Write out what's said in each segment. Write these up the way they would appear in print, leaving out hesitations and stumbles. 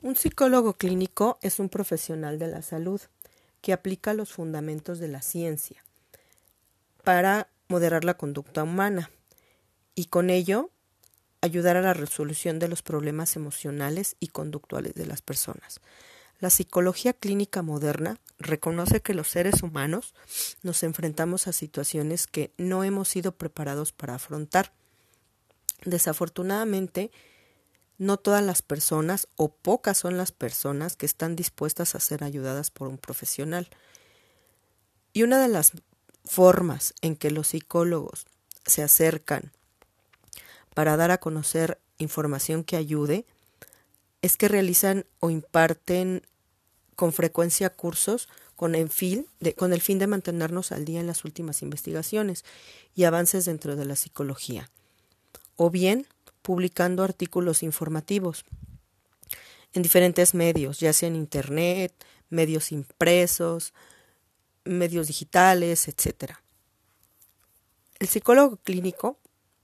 Un psicólogo clínico es un profesional de la salud que aplica los fundamentos de la ciencia para moderar la conducta humana y con ello ayudar a la resolución de los problemas emocionales y conductuales de las personas. La psicología clínica moderna reconoce que los seres humanos nos enfrentamos a situaciones que no hemos sido preparados para afrontar. Desafortunadamente, no todas las personas o pocas son las personas que están dispuestas a ser ayudadas por un profesional. Y una de las formas en que los psicólogos se acercan para dar a conocer información que ayude es que realizan o imparten con frecuencia cursos con el fin de mantenernos al día en las últimas investigaciones y avances dentro de la psicología, o bien publicando artículos informativos en diferentes medios, ya sea en internet, medios impresos, medios digitales, etc. El psicólogo clínico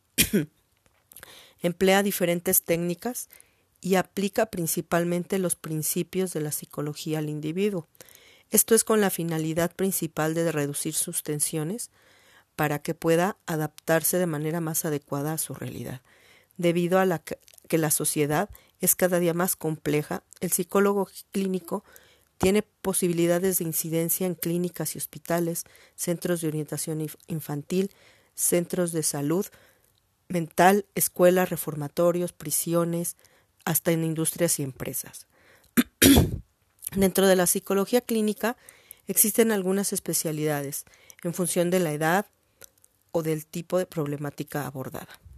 emplea diferentes técnicas y aplica principalmente los principios de la psicología al individuo. Esto es con la finalidad principal de reducir sus tensiones para que pueda adaptarse de manera más adecuada a su realidad. Debido a que la sociedad es cada día más compleja, el psicólogo clínico tiene posibilidades de incidencia en clínicas y hospitales, centros de orientación infantil, centros de salud mental, escuelas, reformatorios, prisiones, hasta en industrias y empresas. Dentro de la psicología clínica existen algunas especialidades en función de la edad o del tipo de problemática abordada.